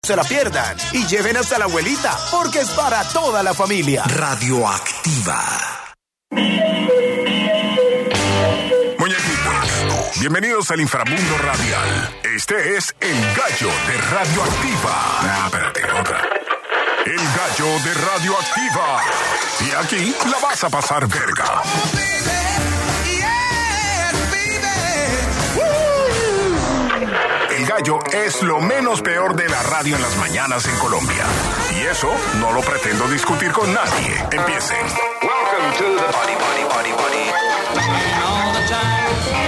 Se la pierdan y lleven hasta la abuelita, porque es para toda la familia. Radioactiva. Muñequitos, bienvenidos al inframundo radial. Este es El Gallo de Radioactiva. Espérate, otra. El Gallo de Radioactiva. Y aquí la vas a pasar verga. El Gallo es lo menos peor de la radio en las mañanas en Colombia. Y eso no lo pretendo discutir con nadie. Empiecen. Welcome to the Body, Body, Body, Body. All the time.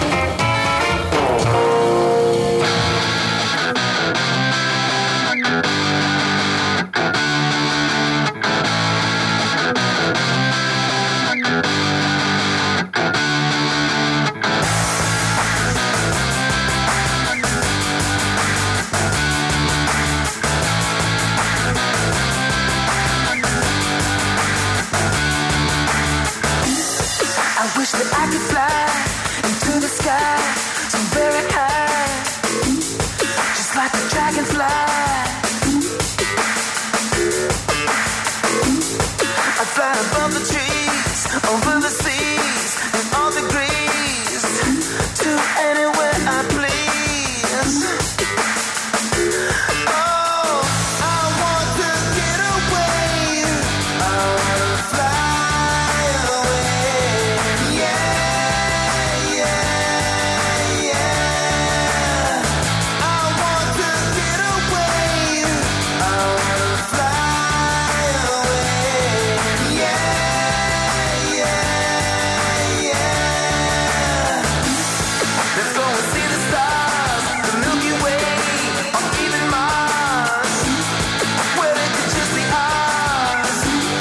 I wish that I could fly into the sky so very high, just like a dragonfly. I fly above the trees, over the seas, and all degrees, to anywhere I please. Oh, I want to get away. I want to fly away. Yeah, yeah, yeah. I want to get away. I want to fly away. Yeah, yeah, yeah. Let's go and see the stars, the Milky Way, or even Mars, where it could just be ours.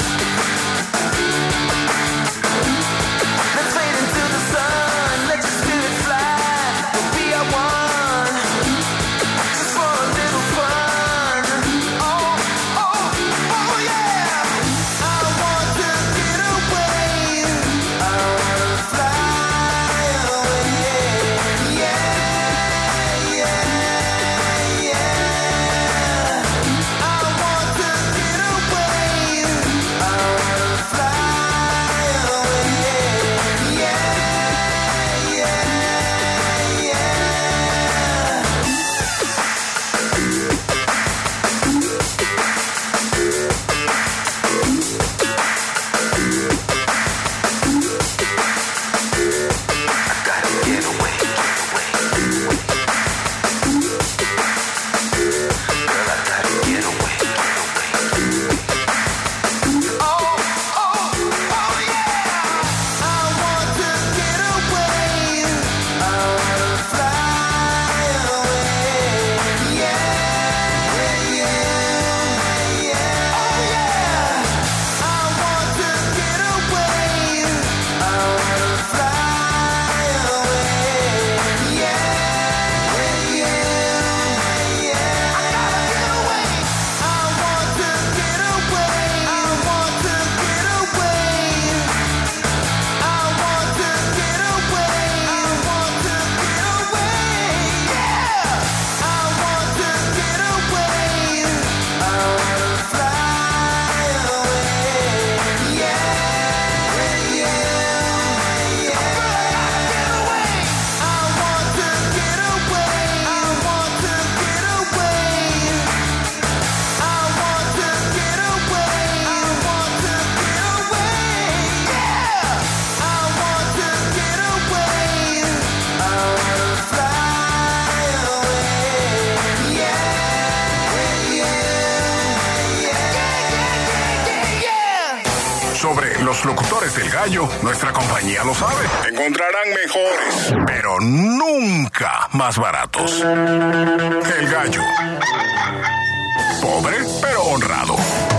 Let's fade into the sun, let your spirit fly, we'll be our one, just for a little fun. Oh, oh, oh yeah. I want to get away, I want to fly away. Yeah, yeah, yeah. I want to get away, I want to fly away. Yeah, yeah, I gotta get away, girl, I gotta get away. Oh, oh, oh yeah. I want to get away. I want to fly away. Yeah, yeah, yeah. Oh yeah. I want to get away. I want to fly away. Yeah, yeah, yeah. I gotta get away. I want to get away. I want to get away. I want to get away. I want to get away. Yeah. I want to get away. I want to fly away. Yeah, yeah, yeah. Get away. I want to get away. I want to get away. I want to get away. I want to get away. Yeah. I want to get away. I want to fly away. Yeah, yeah, yeah. Sobre los locutores del Gallo, nuestra compañía lo sabe. Encontrarán mejores, pero nunca más baratos. El Gallo. Pobre, pero honrado.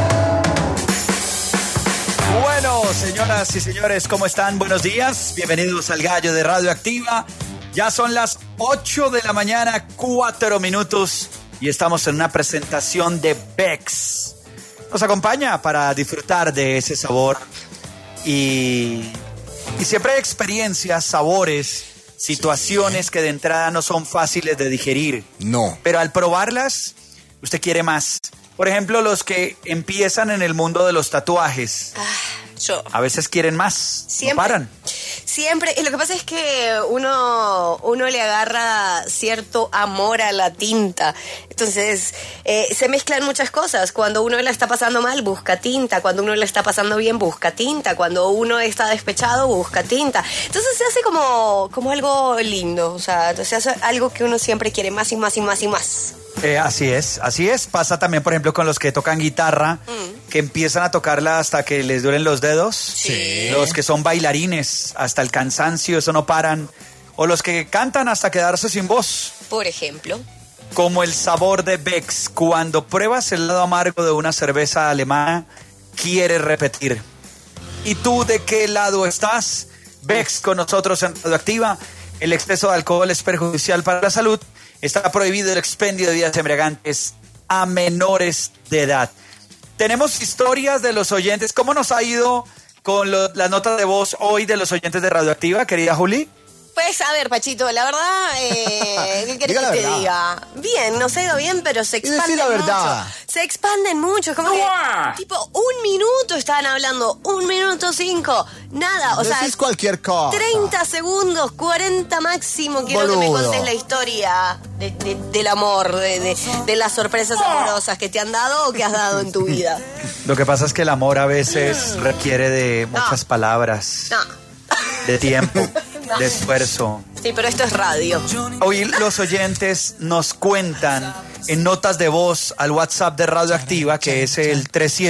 Bueno, señoras y señores, ¿cómo están? Buenos días. Bienvenidos al Gallo de Radioactiva. Ya son las 8 de la mañana, 4 minutos. Y estamos en una presentación de Bex. Nos acompaña para disfrutar de ese sabor. Y siempre hay experiencias, sabores, situaciones que de entrada no son fáciles de digerir. No. Pero al probarlas, usted quiere más. Por ejemplo, los que empiezan en el mundo de los tatuajes. Yo. A veces quieren más, Siempre. no paran. Siempre. Y lo que pasa es que uno le agarra cierto amor a la tinta. Entonces, se mezclan muchas cosas. Cuando uno la está pasando mal, busca tinta. Cuando uno la está pasando bien, busca tinta. Cuando uno está despechado, busca tinta. Entonces se hace como algo lindo. O sea, se hace algo que uno siempre quiere más y más y más y más. Así es. Pasa también, por ejemplo, con los que tocan guitarra, que empiezan a tocarla hasta que les duelen los dedos. Sí. Los que son bailarines, hasta el cansancio, eso no paran. O los que cantan hasta quedarse sin voz. Por ejemplo. Como el sabor de Beck's. Cuando pruebas el lado amargo de una cerveza alemana, quieres repetir. ¿Y tú de qué lado estás? Beck's con nosotros en Radioactiva. El exceso de alcohol es perjudicial para la salud. Está prohibido el expendio de bebidas embriagantes a menores de edad. Tenemos historias de los oyentes. ¿Cómo nos ha ido con las notas de voz hoy de los oyentes de Radioactiva, querida Juli? Pues, a ver, Pachito, la verdad, ¿qué querés que te diga? Bien, nos ha ido bien, pero se expanden la verdad. mucho. Se expanden mucho, es como que, tipo, 1 minuto estaban hablando, 1 minuto 5, nada, o sea, Decís cualquier cosa. 30 segundos, 40 máximo, quiero que me Boludo. contes la historia del amor, de las sorpresas amorosas que te han dado o que has dado en tu vida. Lo que pasa es que el amor a veces requiere de muchas palabras, No, de tiempo, de esfuerzo. sí, pero esto es radio. Hoy los oyentes nos cuentan en notas de voz al WhatsApp de Radioactiva, que es el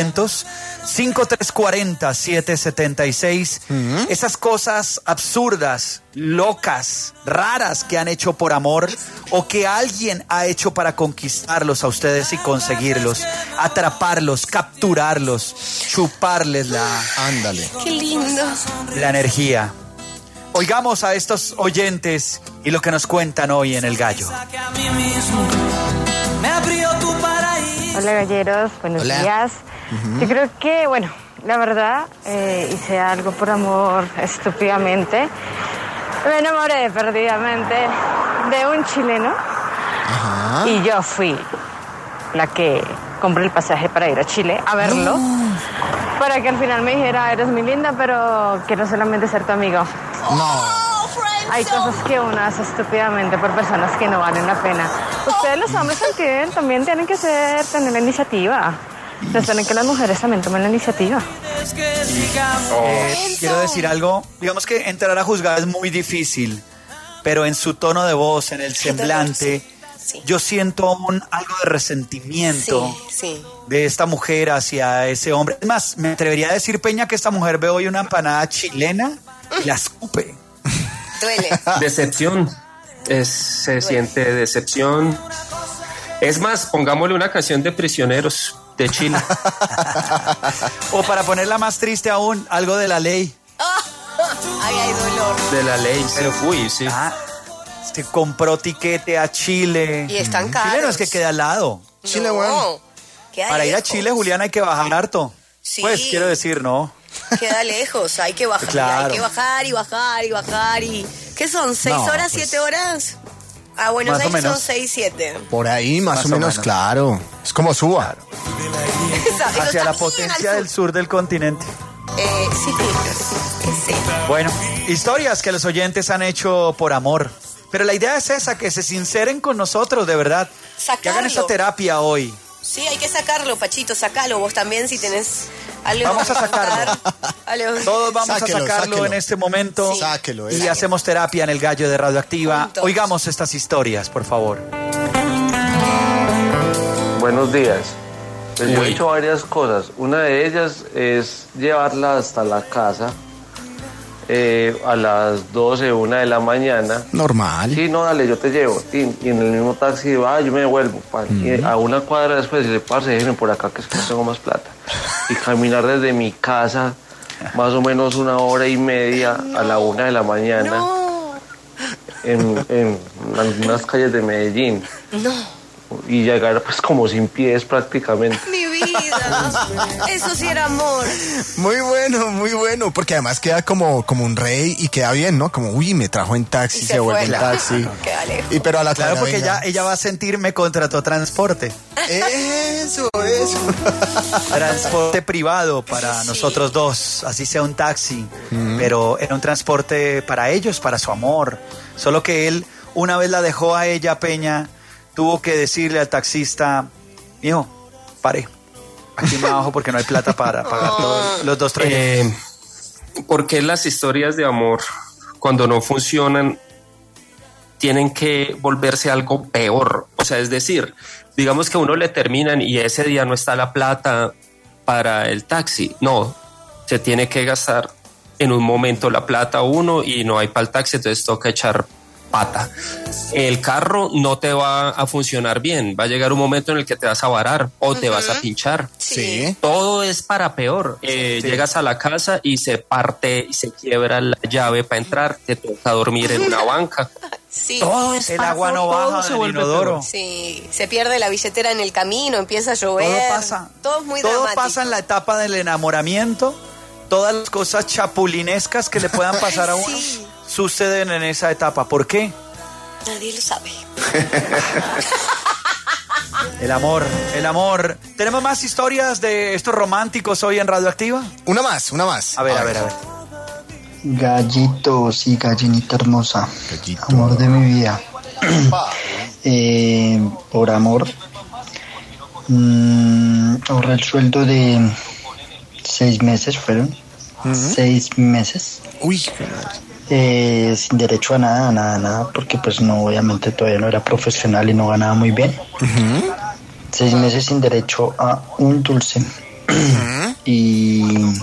300-5340-776, esas cosas absurdas, locas, raras que han hecho por amor o que alguien ha hecho para conquistarlos a ustedes y conseguirlos, atraparlos, capturarlos, chuparles Ándale. Qué lindo. la energía. Oigamos a estos oyentes y lo que nos cuentan hoy en El Gallo. Hola galleros, buenos Hola. días. Yo creo que, bueno, la verdad, hice algo por amor estúpidamente. Me enamoré perdidamente de un chileno y yo fui la que compré el pasaje para ir a Chile a verlo. Para que al final me dijera, eres muy linda, pero quiero solamente ser tu amigo. No. Hay cosas que uno hace estúpidamente por personas que no valen la pena. Ustedes los hombres también tienen que tener la iniciativa. Tienen que las mujeres también tomen la iniciativa. Quiero decir algo, digamos que entrar a juzgar es muy difícil, pero en su tono de voz, en el semblante, Sí. yo siento algo de resentimiento Sí. de esta mujer hacia ese hombre. Es más, me atrevería a decir, Peña, que esta mujer ve hoy una empanada chilena y la escupe. Duele. Decepción. Se siente decepción. Es más, pongámosle una canción de Prisioneros de Chile. O para ponerla más triste aún, algo de la ley. Ay, hay dolor. De la ley. Pero fui, sí. Se compró tiquete a Chile. Y están caros. Chile no es que quede al lado. Chile, No, bueno. queda Para ir a lejos. Chile, Julián, hay que bajar harto. Sí. Pues, quiero decir, ¿no? Queda lejos, hay que bajar. Claro. Hay que bajar y bajar y bajar y... ¿Qué son? ¿6 No, horas, pues. 7 horas? Ah, bueno, Más o 6 son menos. 6, 7. Por ahí, más Más o o menos, menos. claro. Es como suba. Hacia la potencia del sur del continente. Sí. Bueno, historias que los oyentes han hecho por amor. Pero la idea es esa, que se sinceren con nosotros, de verdad. Que hagan Sacarlo. esa terapia hoy. Sí, hay que sacarlo, Pachito, sacalo. Vos también, si tenés algo Vamos a que contar. sacarlo. Algo. Todos vamos Sáquelo, a sacarlo sáquelo. en este momento. Sí. Sáquelo, Y hacemos terapia en el Gallo de Radioactiva. Juntos. Oigamos estas historias, por favor. Buenos días. Pues yo he hecho varias cosas. Una de ellas es llevarla hasta la casa a las 12, 1 de la mañana. Normal. Sí, no, dale, yo te llevo. Tin. Y en el mismo taxi, yo me devuelvo. Pan. Y a una cuadra después, le parce, déjenme por acá que es que no tengo más plata. Y caminar desde mi casa más o menos 1 hora y media a la 1 de la mañana No, en algunas calles de Medellín. no. y llegar pues como sin pies prácticamente. Mi vida, eso sí era amor. Muy bueno, porque además queda como un rey y queda bien, ¿no? Como, uy, me trajo en taxi, Y se vuelve en fue. taxi. Queda lejos. Y pero a la Claro, cuadra, porque venga. ella va a sentir me contrató transporte. Eso. Transporte privado para Sí. nosotros dos, así sea un taxi, pero era un transporte para ellos, para su amor. Solo que él, una vez la dejó a ella, Peña, tuvo que decirle al taxista, mijo, pare, aquí me bajo porque no hay plata para pagar todos los dos trayectos. ¿Por qué las historias de amor, cuando no funcionan, tienen que volverse algo peor? O sea, es decir, digamos que a uno le terminan y ese día no está la plata para el taxi. No, se tiene que gastar en un momento la plata uno y no hay para el taxi, entonces toca echar pata. El carro no te va a funcionar bien, va a llegar un momento en el que te vas a varar o te vas a pinchar. Sí. Todo es para peor. Llegas a la casa y se parte y se quiebra la llave para entrar, te toca dormir en una banca. Sí. Todo es El para agua no todo baja se del vuelve inodoro. peor. Sí, se pierde la billetera en el camino, empieza a llover. Todo pasa. Todo es muy Todo dramático. pasa en la etapa del enamoramiento. Todas las cosas chapulinescas que le puedan pasar a uno Sí. suceden en esa etapa. ¿Por qué? Nadie lo sabe. El amor. ¿Tenemos más historias de estos románticos hoy en Radioactiva? Una más. A ver. Gallitos y gallinita hermosa, Gallito. amor de mi vida. Por amor, ahorré el sueldo de 6 meses, fueron 6 meses, Uy, sin derecho a nada, porque pues no, obviamente todavía no era profesional y no ganaba muy bien. 6 meses sin derecho a un dulce. Y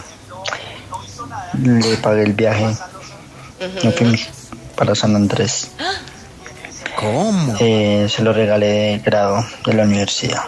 le pagué el viaje. Nos fuimos para San Andrés. ¿cómo? Se lo regalé de grado de la universidad.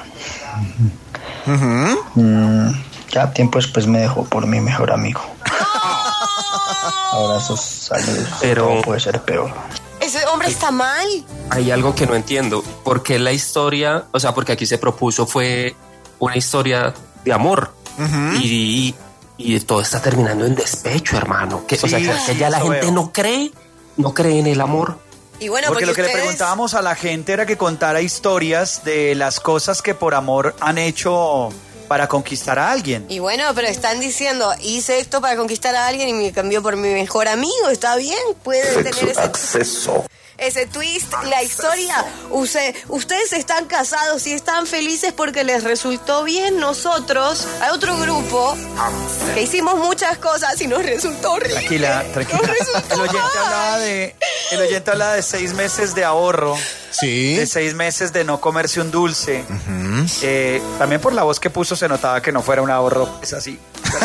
Ya tiempo después me dejó por mi mejor amigo. Abrazos, saludos. Pero- Todo puede ser peor. Ese hombre está mal. Hay algo que no entiendo. ¿Por qué la historia, o sea, porque aquí se propuso fue una historia de amor y todo está terminando en despecho, hermano? O sea, Sí, que ya la eso gente veo. no cree en el amor. Y bueno, Porque lo que le ustedes- preguntábamos a la gente era que contara historias de las cosas que por amor han hecho para conquistar a alguien. Y bueno, pero están diciendo, hice esto para conquistar a alguien y me cambió por mi mejor amigo. Está bien, puede tener ese twist. La historia, ustedes están casados y están felices porque les resultó bien. Nosotros, hay otro grupo que hicimos muchas cosas y nos resultó horrible. Tranquila. Nos resultó El mal. oyente hablaba de 6 meses de ahorro, Sí. de 6 meses de no comerse un dulce. También por la voz que puso se notaba que no fuera un ahorro, es así.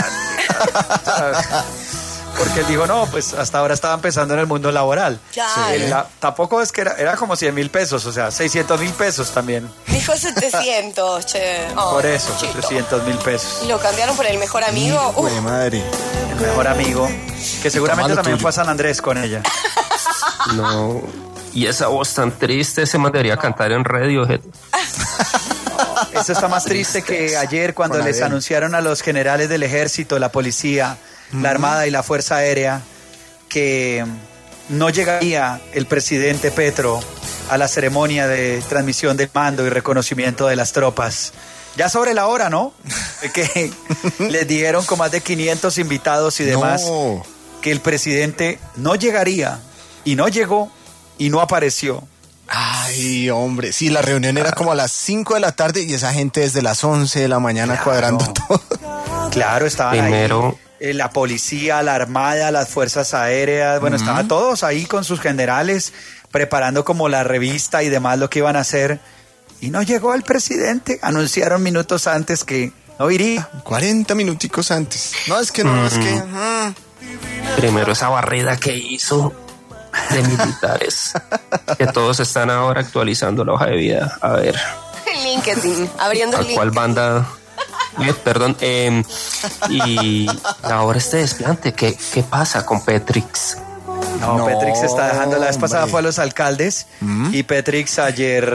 Porque él dijo, no, pues hasta ahora estaba empezando en el mundo laboral. Claro. Tampoco es que era como 100,000 pesos, o sea, 600,000 pesos también. Dijo 700, che. Oh, Por eso, chito. 700,000 pesos. Y lo cambiaron por el mejor amigo. Güey, madre. El mejor amigo, que seguramente Toma lo también tuyo. fue a San Andrés con ella. No. Y esa voz tan triste se me debería cantar en Radiohead. Eso está más triste que ayer cuando Con les Adele. anunciaron a los generales del ejército, la policía, la armada y la fuerza aérea que no llegaría el presidente Petro a la ceremonia de transmisión del mando y reconocimiento de las tropas. Ya sobre la hora, ¿no? Que les dijeron con más de 500 invitados y demás No. que el presidente no llegaría y no llegó y no apareció. Ay, hombre. Sí, la reunión era como a las 5 de la tarde y esa gente desde las 11 de la mañana Claro. cuadrando todo. Claro, estaban Primero- ahí la policía, la armada, las fuerzas aéreas, bueno, estaban todos ahí con sus generales preparando como la revista y demás lo que iban a hacer. Y no llegó el presidente, anunciaron minutos antes que no iría. 40 minuticos antes. No, es que no, es que... Primero esa barrida que hizo de militares, que todos están ahora actualizando la hoja de vida. A ver, LinkedIn, abriendo ¿a el cuál LinkedIn. banda? Perdón. Y ahora este desplante, ¿qué pasa con Petrix? No, No, Petrix está dejando, la vez pasada hombre. fue a los alcaldes y Petrix ayer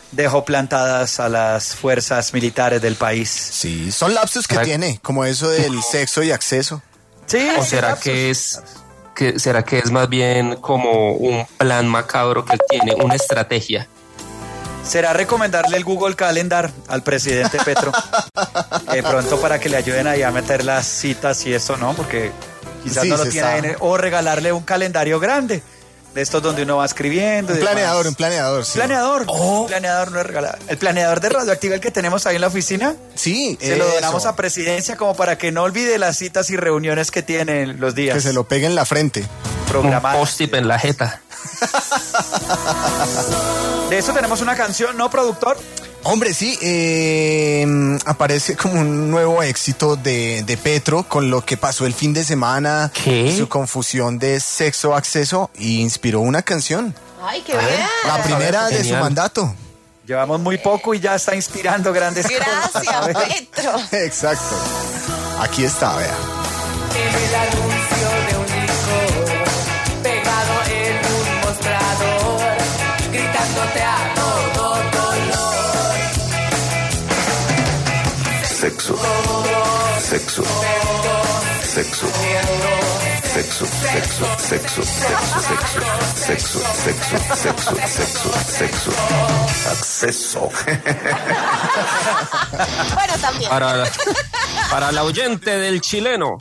dejó plantadas a las fuerzas militares del país. Sí, son lapsos que tiene, como eso del sexo y acceso. Sí. ¿O será que será que es más bien como un plan macabro que él tiene, una estrategia? Será recomendarle el Google Calendar al presidente Petro. De pronto para que le ayuden ahí a meter las citas y eso, ¿no? Porque quizás Sí, no lo se tiene está. ahí. O regalarle un calendario grande. De estos donde uno va escribiendo. Un planeador, sí. Planeador. Un planeador no es regalado. El planeador de Radioactiva, el que tenemos ahí en la oficina. Sí, Se lo eso. donamos a Presidencia como para que no olvide las citas y reuniones que tiene los días. Que se lo pegue en la frente. Programadas. Un post-it en la jeta. De eso tenemos una canción, ¿no, productor? Hombre, sí, aparece como un nuevo éxito de Petro con lo que pasó el fin de semana, ¿Qué? su confusión de sexo, acceso, y inspiró una canción. Ay, qué bien. La primera de su genial. mandato. Llevamos muy poco y ya está inspirando grandes cosas. Gracias, Petro. Exacto. Aquí está, vea. En el anuncio de un licor pegado en un mostrador, gritándote a todo dolor. Sexo. Sexo. Sexo. Sexo, sexo, sexo, sexo, sexo, sexo, sexo, sexo, sexo, acceso. Bueno, también. Para el oyente del chileno.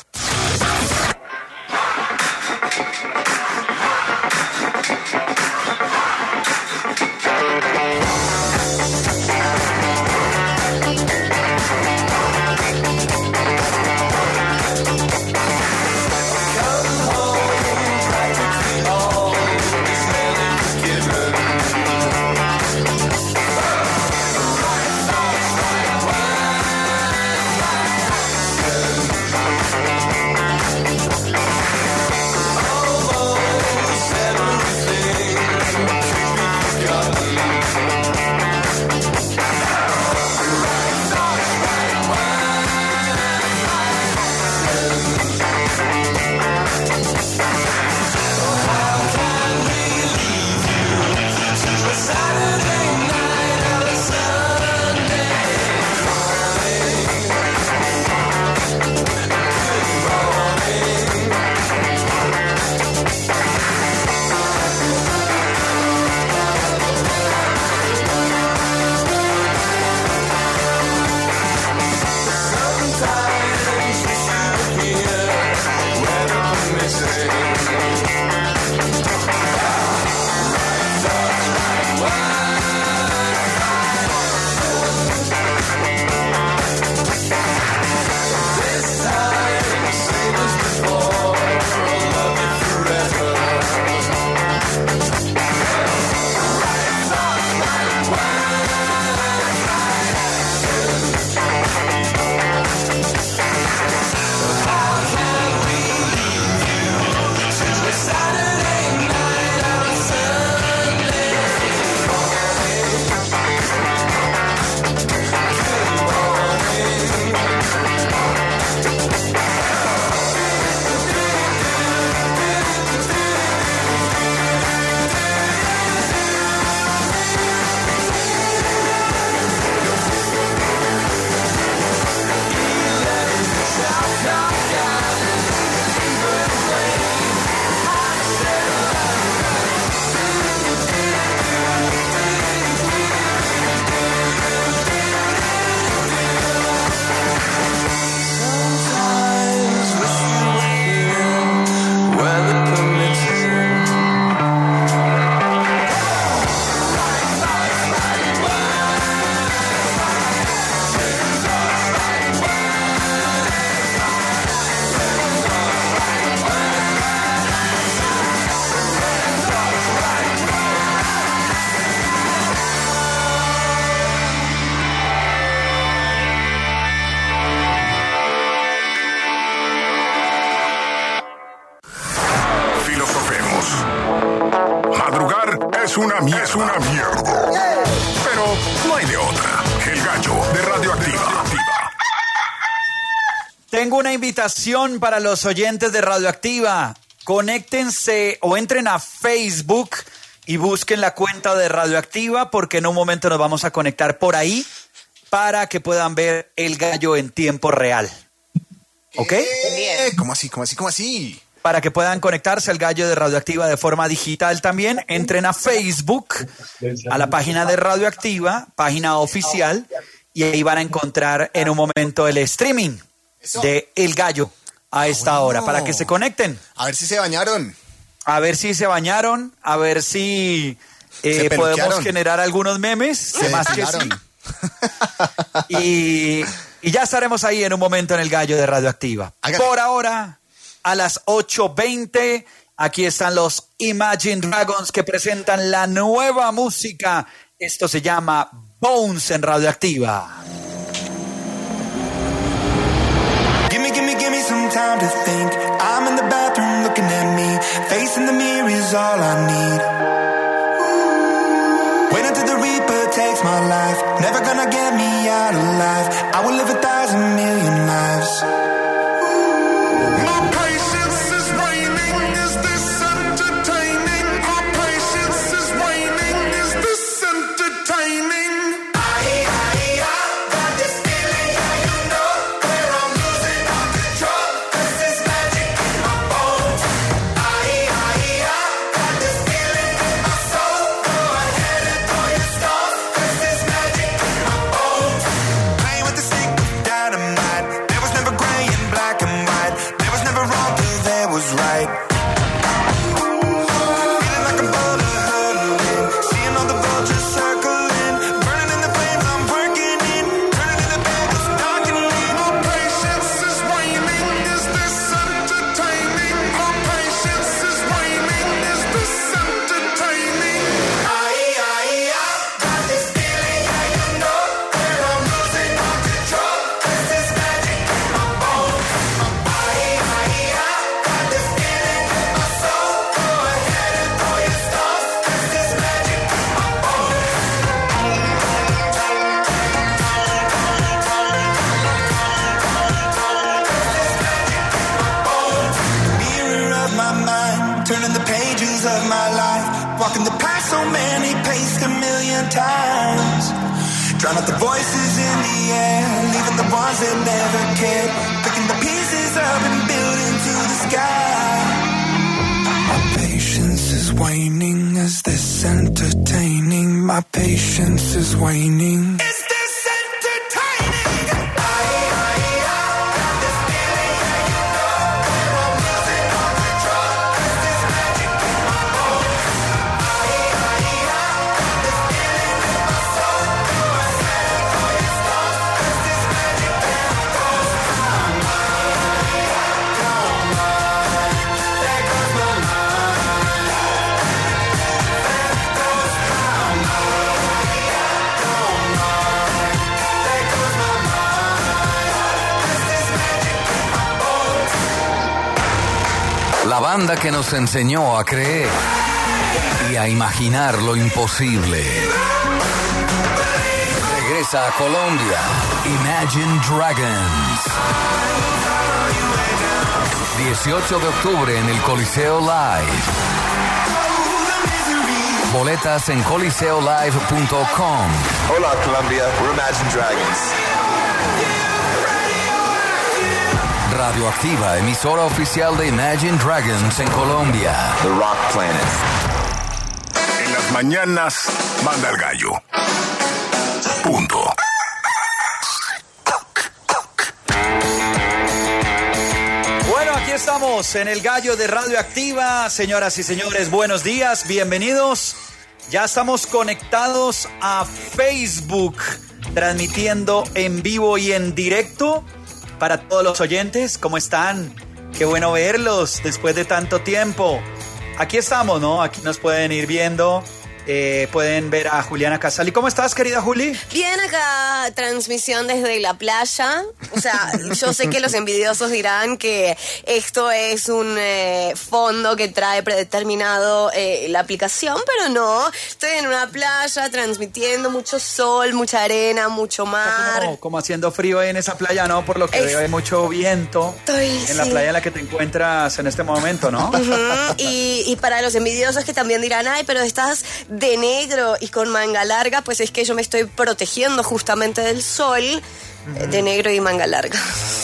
Una mierda. Pero no hay de otra. El gallo de Radioactiva. Tengo una invitación para los oyentes de Radioactiva. Conéctense o entren a Facebook y busquen la cuenta de Radioactiva porque en un momento nos vamos a conectar por ahí para que puedan ver el gallo en tiempo real. ¿Ok? ¿Cómo así? Para que puedan conectarse al gallo de Radioactiva de forma digital también, entren a Facebook, a la página de Radioactiva, página oficial, y ahí van a encontrar en un momento el streaming de El Gallo a esta hora, para que se conecten. A ver si se bañaron. A ver si podemos generar algunos memes, más que sí. Y ya estaremos ahí en un momento en El Gallo de Radioactiva. Por ahora, a las 8:20, aquí están los Imagine Dragons que presentan la nueva música. Esto se llama Bones en Radioactiva. Give me some time to think. I'm in the bathroom looking at me. Facing the mirror is all I need. Wait until the Reaper takes my life. Never gonna get me out alive. I will live 1,000 million lives. My patience is waning. Is this entertaining? My patience is waning. Is this entertaining? Got this feeling, yeah, you know, where I'm losing all control. 'Cause there's magic in my bones. Got this feeling in my soul. Go ahead and throw your stones. 'Cause there's magic in my bones. Playing with the stick of dynamite. There was never gray and black and white. There was never wrong till there was right. Feeling like a boulder hurtling. Seeing all the vultures circling. Burning in the flames I'm working in. Turning in the bed that's darkening. My patience is waning. Is this entertaining? My patience is waning. Is this entertaining? Got this feeling, yeah, you know, where I'm losing all control. 'Cause there's magic in my bones. Got this feeling in my soul. Go ahead and throw your stones. 'Cause there's magic in my bones. Mirror of my mind, turning the pages of my life. Walking the path so many paced 1,000,000 times. Drown out the voices in the air, leaving the ones that never cared. Picking the pieces up and building to the sky. My patience is waning. Is this entertaining? My patience is waning. Is this entertaining? Got this feeling, yeah, you know, where I'm losing all control. 'Cause there's magic in my bones. Got this feeling in my soul. Go ahead and throw your stones. 'Cause there's magic in my bones. There goes my mind. There goes my mind. There goes my mind. 'Cause there's magic in my bones. La banda que nos enseñó a creer y a imaginar lo imposible. Regresa a Colombia. Imagine Dragons. 18 de octubre en el Coliseo Live. Boletas en coliseolive.com. Hola Colombia, we're Imagine Dragons. Radioactiva, emisora oficial de Imagine Dragons en Colombia. The Rock Planet. En las mañanas, manda el gallo. Punto. Bueno, aquí estamos en El Gallo de Radioactiva. Señoras y señores, buenos días, bienvenidos. Ya estamos conectados a Facebook, transmitiendo en vivo y en directo para todos los oyentes. ¿Cómo están? Qué bueno verlos después de tanto tiempo. Aquí estamos, ¿no? Aquí nos pueden ir viendo pueden ver a Juliana Casali. ¿Cómo estás, querida Juli? Bien, acá transmisión desde la playa. O sea, yo sé que los envidiosos dirán que esto es un fondo que trae predeterminado la aplicación, pero no. Estoy en una playa transmitiendo mucho sol, mucha arena, mucho mar. Como haciendo frío ahí en esa playa, ¿no? Por lo que veo hay mucho viento en la playa en la que te encuentras en este momento, ¿no? Y para los envidiosos que también dirán, ay, pero estás de negro y con manga larga, pues es que yo me estoy protegiendo justamente del sol de negro y manga larga.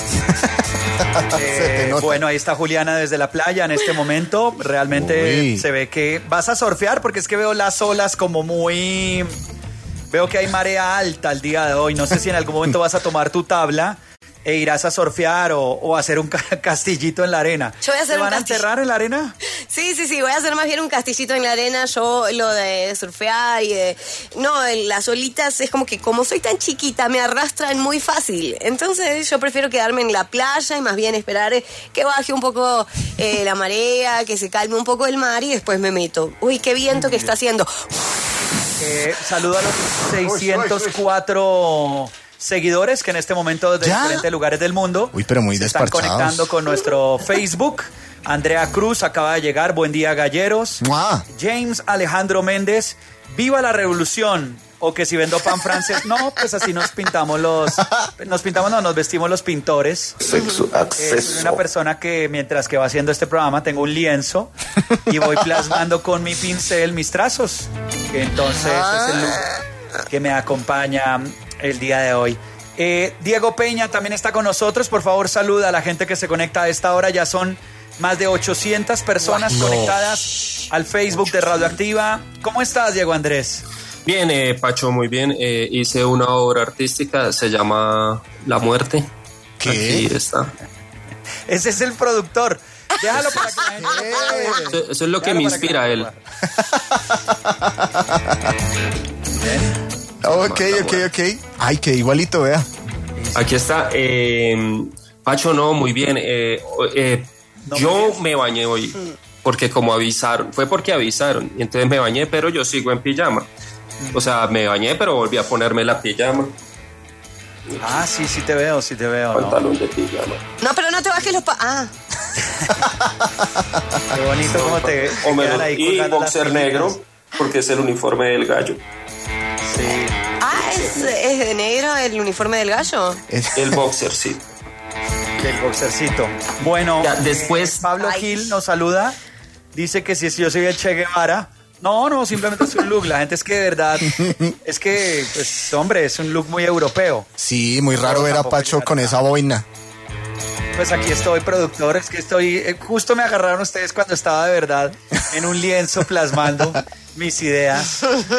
Bueno, ahí está Juliana desde la playa en este momento. Realmente se ve que vas a surfear porque es que veo las olas como muy... Veo que hay marea alta el día de hoy. No sé si en algún momento vas a tomar tu tabla e irás a surfear o hacer un castillito en la arena. Yo voy a hacer ¿Te van a enterrar en la arena? Sí, voy a hacer más bien un castillito en la arena. Yo lo de surfear y de... No, las olitas es como que como soy tan chiquita me arrastran muy fácil. Entonces yo prefiero quedarme en la playa y más bien esperar que baje un poco la marea, que se calme un poco el mar y después me meto. Uy, qué viento que está haciendo. Saludo a los 604... seguidores que en este momento de diferentes lugares del mundo pero muy se están conectando con nuestro Facebook. Andrea Cruz acaba de llegar, buen día galleros. James Alejandro Méndez, viva la revolución. O que si vendo pan francés, no, pues así nos vestimos los pintores. Soy una persona que mientras que va haciendo este programa tengo un lienzo y voy plasmando con mi pincel mis trazos. Entonces es el look que me acompaña el día de hoy. Diego Peña también está con nosotros. Por favor, saluda a la gente que se conecta a esta hora. Ya son más de 800 personas conectadas al Facebook de Radioactiva. ¿Cómo estás, Diego Andrés? Bien, Pacho, muy bien. Hice una obra artística, se llama La Muerte. ¿Qué? Aquí está. Ese es el productor. Déjalo para que la gente... Eso es lo que me inspira a él. Ok. Ay, que igualito, vea. Aquí está. Pacho, no, muy bien. Yo me bañé hoy porque como avisaron, fue porque avisaron. Y entonces me bañé, pero yo sigo en pijama. O sea, me bañé, pero volví a ponerme la pijama. Ah, sí te veo. Pantalón de pijama. No, pero no te bajes los Qué bonito cómo te quedan ahí y boxer negro, porque es el uniforme del gallo. Sí. ¿Es de negro el uniforme del gallo? El boxer, sí. El boxercito. Bueno, ya, después Pablo Gil nos saluda. Dice que si yo soy el Che Guevara. No, simplemente es un look. La gente es que de verdad, es que, pues, hombre, es un look muy europeo. Sí, muy raro ver a Pacho con esa boina. Pues aquí estoy, productor, es que estoy, justo me agarraron ustedes cuando estaba de verdad en un lienzo plasmando mis ideas.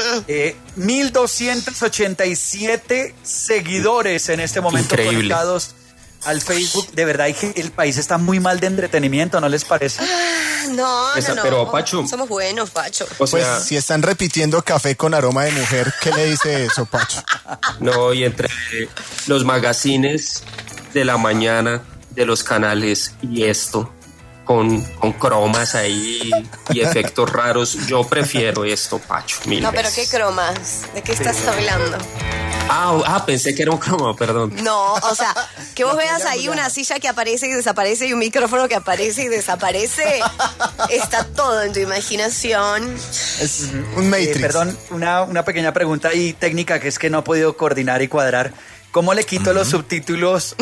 1287 seguidores en este momento. Increíble. Conectados al Facebook. De verdad, el país está muy mal de entretenimiento, ¿no les parece? No. Pero, Pacho, somos buenos, Pacho. O sea, pues si están repitiendo café con aroma de mujer, ¿qué le dice eso, Pacho? No, y entre los magazines de la mañana de los canales y esto, con cromas ahí y efectos raros, yo prefiero esto, Pacho, mil No, pero veces. ¿qué cromas? ¿De qué estás hablando? Pensé que era un croma, perdón. No, o sea, que vos veas ahí una silla que aparece y desaparece y un micrófono que aparece y desaparece. Está todo en tu imaginación. Es un Matrix. Perdón, una pequeña pregunta y técnica que es que no he podido coordinar y cuadrar. ¿Cómo le quito los subtítulos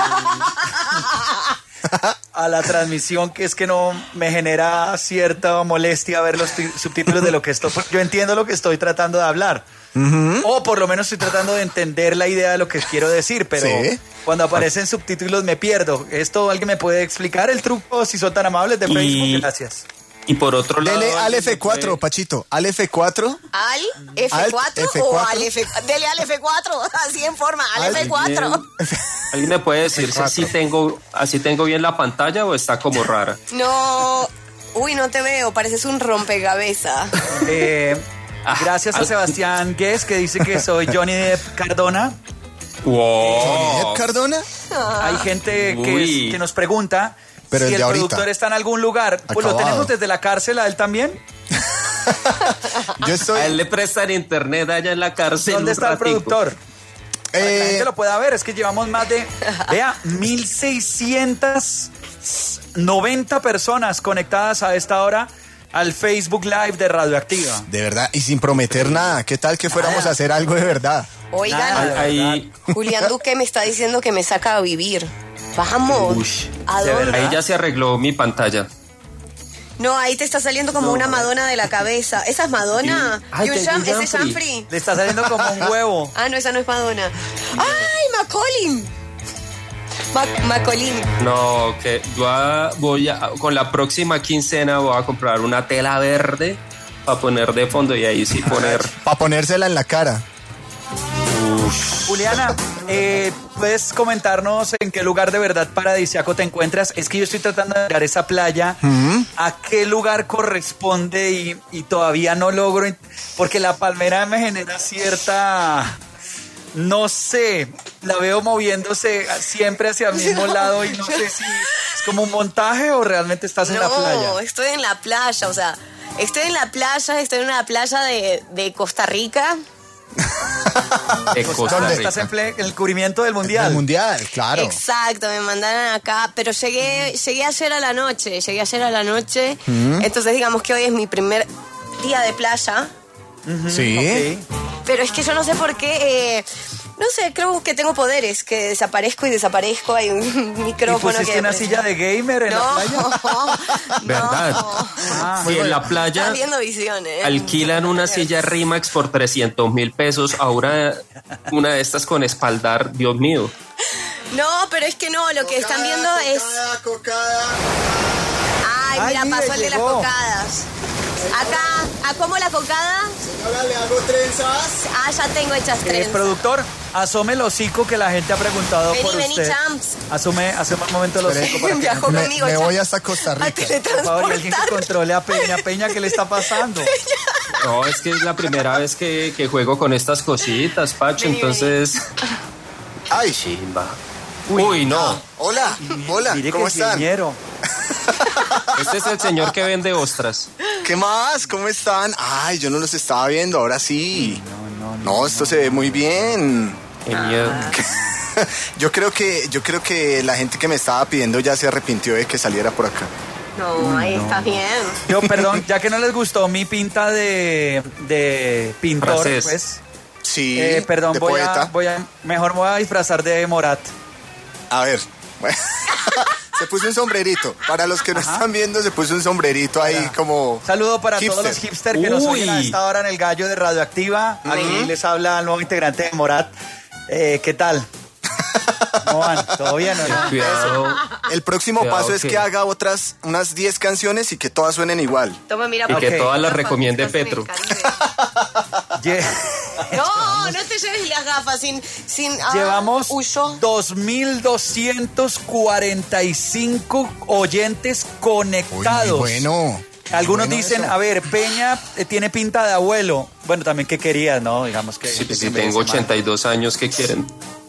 a la transmisión, que es que no me genera cierta molestia ver los subtítulos de lo que estoy... Yo entiendo lo que estoy tratando de hablar. O por lo menos estoy tratando de entender la idea de lo que quiero decir, pero cuando aparecen subtítulos me pierdo. ¿Esto alguien me puede explicar el truco, si son tan amables, de Facebook? Gracias. Y por otro lado... Dele al F4, Pachito. ¿Al F4? ¿Al F4 o al F4? Dele al F4, así en forma, al F4. ¿Alguien me puede decir si tengo bien la pantalla o está como rara? No, no te veo, pareces un rompecabezas. Gracias a Sebastián Guess, que dice que soy Johnny Depp Cardona. Wow. ¿Johnny Depp Cardona? Hay gente que nos pregunta... Pero si el productor ahorita está en algún lugar, pues lo tenemos desde la cárcel a él también. Yo estoy... A él le prestan internet allá en la cárcel. ¿Dónde un está el ratico. productor? Para que la gente lo pueda ver, es que llevamos más de, vea, 1,690 personas conectadas a esta hora al Facebook Live de Radioactiva. De verdad, y sin prometer nada. ¿Qué tal que fuéramos a hacer algo de verdad? Oigan, Ahí, Julián Duque me está diciendo que me saca a vivir. Vamos. ¿A ¿de dónde? verdad? ahí ya se arregló mi pantalla. No, ahí te está saliendo como una Madonna de la cabeza. ¿Esa es Madonna? Ay, ¿Y un tengo un ese Janfrey. Janfrey? Le está saliendo como un huevo. Ah, no, esa no es Madonna. ¡Ay, Macaulay! Macaulay. No, que yo con la próxima quincena voy a comprar una tela verde para poner de fondo y ahí sí poner. Para ponérsela en la cara. Juliana, ¿puedes comentarnos en qué lugar de verdad paradisíaco te encuentras? Es que yo estoy tratando de llegar a esa playa. ¿A qué lugar corresponde? Y todavía no logro, porque la palmera me genera cierta... No sé, la veo moviéndose siempre hacia el mismo lado y no sé si es como un montaje o realmente estás en la playa. No, estoy en la playa, o sea, estoy en una playa de Costa Rica. De Costa ¿Dónde Rica. estás en el cubrimiento del Mundial? El Mundial, claro. Exacto, me mandaron acá, pero llegué ayer a la noche, entonces digamos que hoy es mi primer día de playa. Sí. Ok. Pero es que yo no sé por qué, no sé, creo que tengo poderes, que desaparezco y desaparezco, hay un micrófono ¿Y pusiste que... una silla de gamer en la playa? ¿Verdad? Sí, en la playa Estás viendo visiones. alquilan una silla Rimax por 300,000 pesos. Ahora una de estas con espaldar, Dios mío. No, pero es que no, lo que están viendo es... Ay, mira, mire, pasó el de las llegó. cocadas. Acá, ¿a cómo la cocada? Señora, ¿le hago trenzas? Ah, ya tengo hechas trenzas. Productor, asome el hocico que la gente ha preguntado por Vení, usted. champs. Asume un momento el hocico para que Viajó me conmigo. Me champs. voy hasta Costa A Rica. por favor, y alguien que teletransportar. controle a Peña. Peña, ¿qué le está pasando? No, es que es la primera vez que juego con estas cositas, Pacho, entonces... Ay, Chimba. Uy, no. hola, Mire ¿cómo que están? ingeniero. Este es el señor que vende ostras. ¿Qué más? ¿Cómo están? Ay, yo no los estaba viendo, ahora sí. No, esto se ve muy bien. Qué miedo. Yo creo que la gente que me estaba pidiendo ya se arrepintió de que saliera por acá. No, ahí está bien. Yo, perdón, ya que no les gustó mi pinta de pintor, Francés. pues... Sí, perdón, de poeta. mejor me voy a disfrazar de Morat. A ver, bueno. Se puso un sombrerito. Para los que no están viendo, se puso un sombrerito ahí como... Saludo para hipster. todos los hipsters que nos oyen a esta hora en el Gallo de Radioactiva. Aquí les habla el nuevo integrante de Morat. ¿Qué tal? ¿Cómo van? ¿Todo bien o no? Cuidado. El próximo Cuidado paso es que haga unas 10 canciones y que todas suenen igual. Toma, mira. Y que Ok. todas las recomiende Estás en el Petro. Caribe. Lle- No, no te lleves las gafas sin Llevamos huyó. 2.245 oyentes conectados. Uy, bueno. Algunos Bueno, dicen, eso. a ver, Peña tiene pinta de abuelo. Bueno, también que querías, ¿no? Digamos que... Sí, que sí, envejece tengo mal. 82 años, ¿qué quieren?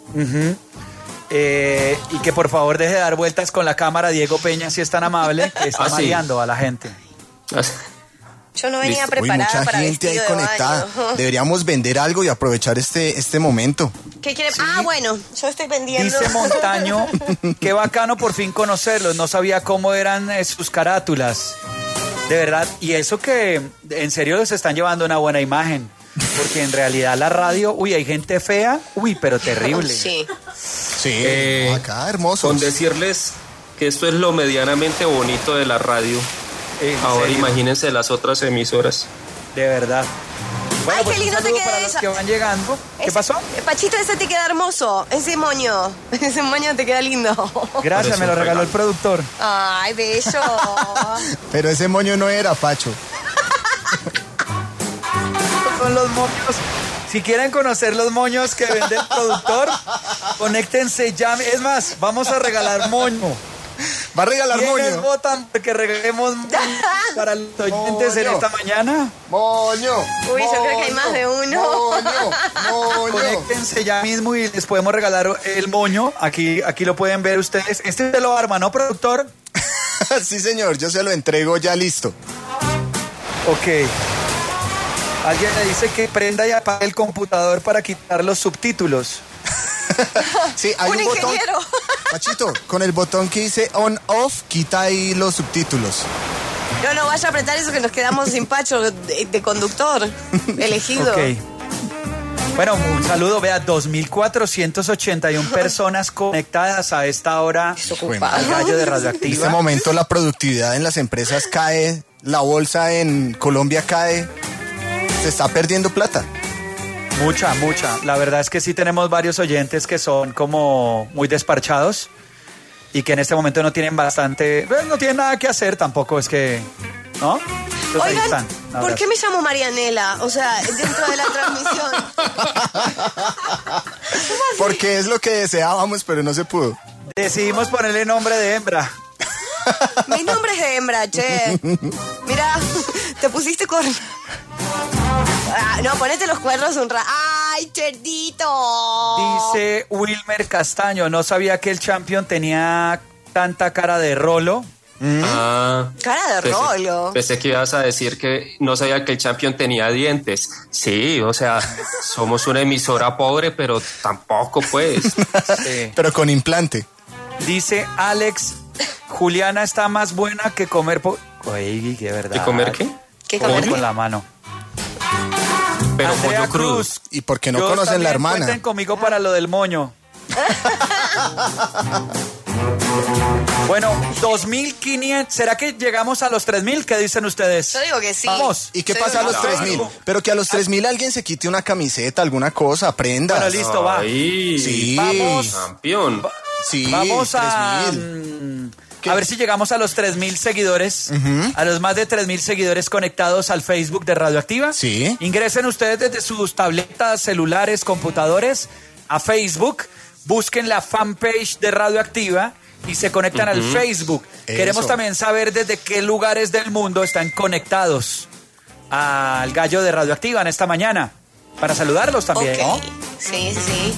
Y que por favor deje de dar vueltas con la cámara, Diego Peña, si es tan amable, que está Ah, sí. mareando a la gente. Yo no venía Listo. Uy, preparada mucha para gente ahí vestido de conectada. baño. Deberíamos vender algo y aprovechar este momento. ¿Qué quiere? Ah, bueno, yo estoy vendiendo. Dice Montaño, qué bacano por fin conocerlos, no sabía cómo eran sus carátulas. De verdad, y eso que en serio les están llevando una buena imagen. Porque en realidad la radio, hay gente fea, pero terrible. Sí. Sí, acá, hermosos. Con decirles que esto es lo medianamente bonito de la radio. En Ahora serio, imagínense las otras emisoras. de verdad. Bueno, Ay, pues qué un lindo te saludo queda para los esa. que van llegando. ¿Qué pasó? Pachito, ese te queda hermoso. Ese moño te queda lindo. Gracias, me lo regaló el productor. Ay, bello. Pero ese moño no era, Pacho. Son los moños. Si quieren conocer los moños que vende el productor, conéctense ya. Es más, vamos a regalar moño. ¿Va a regalar ¿Quiénes moño? votan porque regalemos moño para los oyentes en Moño. esta mañana? Moño. Uy, yo creo que hay más de uno. Moño. Conéctense ya mismo y les podemos regalar el moño. Aquí lo pueden ver ustedes. Este se lo arma, ¿no, productor? Sí, señor, yo se lo entrego ya listo. Ok. Alguien le dice que prenda y apague el computador para quitar los subtítulos. Sí, hay un botón. ingeniero. Machito, con el botón que dice on-off, quita ahí los subtítulos. No, vaya a apretar eso que nos quedamos sin Pacho de conductor elegido. Ok. Bueno, un saludo, vea, 2.481 personas conectadas a esta hora al Gallo de En Radioactiva. este momento la productividad en las empresas cae, la bolsa en Colombia cae, se está perdiendo plata. Mucha. La verdad es que sí tenemos varios oyentes que son como muy desparchados y que en este momento no tienen no tienen nada que hacer tampoco, es que, ¿no? Entonces, ahí Oigan, están. ¿por qué me llamo Marianela? O sea, dentro de la transmisión. Porque es lo que deseábamos, pero no se pudo. Decidimos ponerle nombre de hembra. Mi nombre es de hembra, che. Mira, te pusiste con... no, ponete los cuernos un rato. ¡Ay, cerdito! Dice Wilmer Castaño, no sabía que el Champion tenía tanta cara de rolo. Cara de rolo. Pensé que ibas a decir que no sabía que el Champion tenía dientes. Sí, o sea, somos una emisora pobre, pero tampoco pues. Sí. Pero con implante. Dice Alex, Juliana está más buena que comer... Oye, qué verdad. ¿Y comer qué? ¿Qué Comer comer? con la mano. Pero Andrea pollo crudo. Cruz, ¿Y por qué no yo conocen también, la hermana? Cuenten conmigo para lo del moño. Bueno, 2.500. ¿Será que llegamos a los 3.000? ¿Qué dicen ustedes? Yo digo que sí. Vamos. ¿Y qué Sí, pasa a los claro. 3.000? Pero que a los 3.000 alguien se quite una camiseta, alguna cosa, prendas. Bueno, listo, va. Ahí. Sí. Vamos. Campeón. Sí, Vamos a... 3.000. A ver si llegamos a los 3.000 seguidores, a los más de 3.000 seguidores conectados al Facebook de Radioactiva. Sí. Ingresen ustedes desde sus tabletas, celulares, computadores a Facebook, busquen la fanpage de Radioactiva y se conectan al Facebook. Eso. Queremos también saber desde qué lugares del mundo están conectados al Gallo de Radioactiva en esta mañana, para saludarlos también, ¿no? Sí.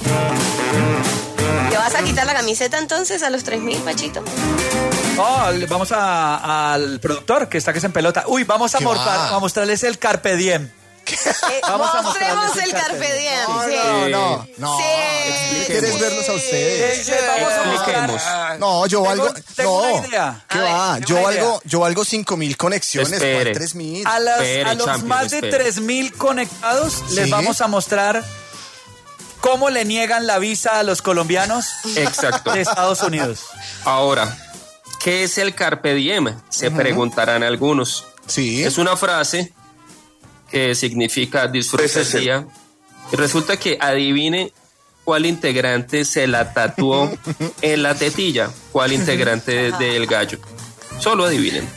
¿Te vas a quitar la camiseta entonces a los 3.000, Pachito? Oh, vamos al productor que está que se en pelota. Uy, vamos a, ¿Qué va? a mostrarles el Carpe Diem. Vamos a Mostremos mostrarles el Carpe Diem. No. Sí. ¿Quieres verlos a ustedes? Vamos a Expliquemos. mostrar. No, yo valgo. Tengo No. una idea. ¿Qué A ver, va? tengo una idea. Yo valgo 5.000 conexiones. Espere. ¿Cuál 3.000? A los Champions, más de espere. 3.000 conectados les ¿Sí? vamos a mostrar cómo le niegan la visa a los colombianos Exacto. de Estados Unidos. Ahora, ¿qué es el Carpe Diem? Se preguntarán algunos. Sí. Es una frase que significa disfruta el día. Y resulta que adivine cuál integrante se la tatuó en la tetilla, cuál integrante del gallo. Solo adivinen.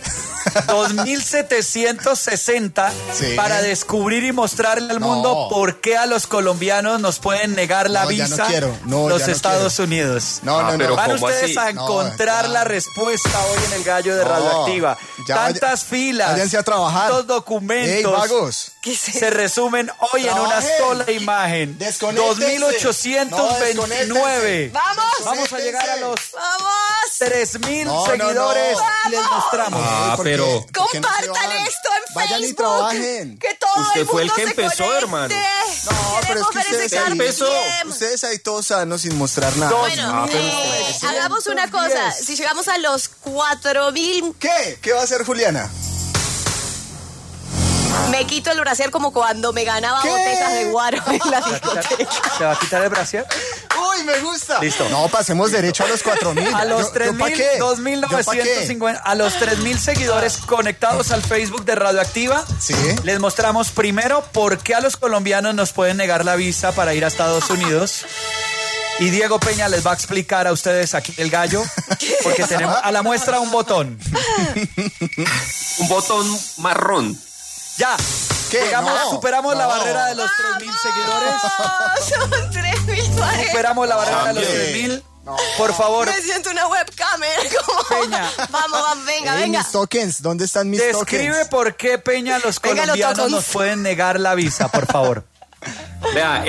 2.760 Sí. para descubrir y mostrarle al mundo por qué a los colombianos nos pueden negar la No, ya no visa quiero. No, los ya no Estados Unidos. No, no, pero no. Van ¿cómo ustedes así? a encontrar No, la ya. respuesta hoy en el Gallo de No, Radioactiva. ya Tantas filas, váyanse a trabajar. tantos documentos Ey, vagos. se resumen hoy en una Trabajen. sola imagen. Desconéctense. 2.829. ¡Vamos! Vamos a llegar a los ¡Vamos! 3.000 No, no, seguidores no. y les mostramos. ¿Por qué? pero- ¿Por qué no se Compartan van? esto en Vayan y Facebook. trabajen. Que todo Usted el fue el mundo que se empezó, conecte. hermano. No, pero es Queremos que ver ese ustedes Carpe empezó. Diem. Ustedes ahí todos sanos sin mostrar nada. Bueno, hagamos una cosa. Si llegamos a los 4.000, ¿Qué va a hacer Juliana? me quito el brasier como cuando me ganaba ¿Qué? botellas de guaro en la discoteca. ¿Se va a quitar el brasier? ¡Uy, me gusta! Listo. No, pasemos derecho a los 4.000. A los ¿Yo pa' 3.000, qué? 2.950, a los 3.000 seguidores conectados al Facebook de Radioactiva, Sí. les mostramos primero por qué a los colombianos nos pueden negar la visa para ir a Estados Unidos. Y Diego Peña les va a explicar a ustedes aquí el gallo, porque tenemos a la muestra un botón. Un botón marrón. Ya, ¿Qué? llegamos, No, superamos la no. barrera de los 3.000 seguidores. Son 3.040. Superamos la barrera de los También. 3.000. Por favor, Me siento una webcam. Como... Peña. Vamos, venga, Ey, venga. mis tokens, ¿dónde están mis describe tokens? por qué Peña los Venga, los colombianos tokens. nos pueden negar la visa, por favor. Vea,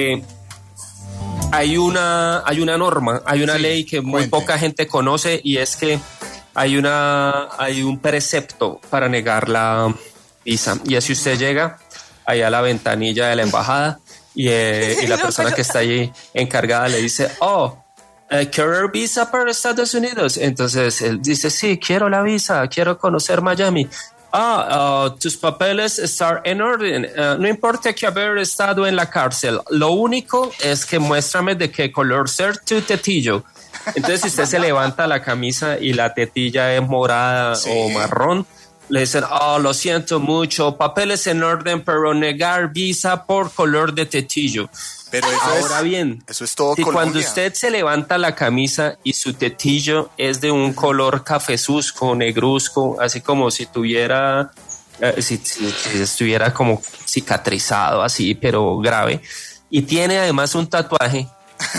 hay una norma, hay una Sí, ley que muy cuente. poca gente conoce y es que hay un precepto para negar la visa. Y así usted llega ahí a la ventanilla de la embajada y la persona que está allí encargada le dice, ¿quiere visa para Estados Unidos? Entonces él dice, sí, quiero la visa, quiero conocer Miami. Tus papeles están en orden. No importa que haber estado en la cárcel. Lo único es que muéstrame de qué color ser tu tetillo. Entonces, si usted se levanta la camisa y la tetilla es morada o marrón, le dicen, lo siento mucho, papeles en orden, pero negar visa por color de tetillo. Pero ahora bien, eso es todo si Colombia. cuando usted se levanta la camisa y su tetillo es de un color cafezusco, negruzco, así como si tuviera, si estuviera como cicatrizado así, pero grave, y tiene además un tatuaje,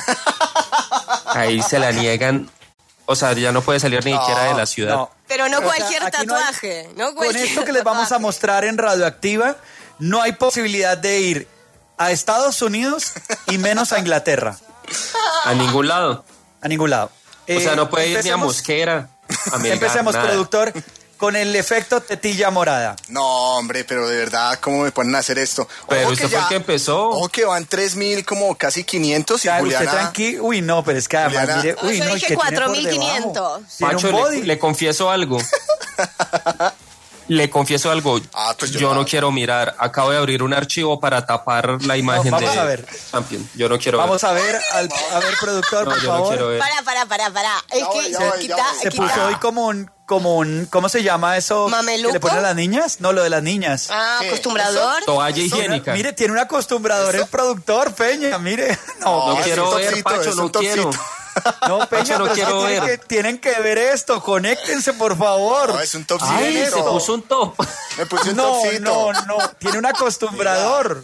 ahí se la niegan, o sea, ya no puede salir ni siquiera de la ciudad. No. Pero no O sea, cualquier aquí no hay- tatuaje. No Con cualquier esto que les vamos a tatuaje. mostrar en Radioactiva, no hay posibilidad de ir a Estados Unidos y menos a Inglaterra. A ningún lado. A ningún lado. O sea, no puede ir ni a empecemos- Mosquera, a Melgar, Empecemos, nada. productor, con el efecto tetilla morada. No, hombre, pero de verdad, ¿cómo me ponen a hacer esto? Pero Ojo usted que fue el que empezó. Ojo que van 3.000, como casi 500 y Ya, Juliana... usted tranquilo. Uy, no, pero es que además, Juliana- mire, uy, Yo no, ¿y dije qué tiene por 4.500. debajo? Tiene Pacho, un body. le confieso algo. Le confieso algo. Pues yo no quiero mirar. Acabo de abrir un archivo para tapar la imagen vamos de a ver. Champion. Yo no quiero Vamos a ver, a ver, productor, No, por yo no favor. quiero ver. Para. Es que Se puso hoy como un, ¿cómo se llama eso? ¿Mameluco? ¿Que le ponen a las niñas? No, lo de las niñas. Acostumbrador. Toalla higiénica. Mire, tiene un acostumbrador el productor, Peña, mire. No es quiero un ver, topsito, Pacho, es no un topsito. quiero. No, Peña, Pacho, no pero es que quiero tienen ver. tienen que ver esto, conéctense, por favor. No, es un top Ay, se esto. puso un top. Me puse un No, topsito. no, tiene un acostumbrador.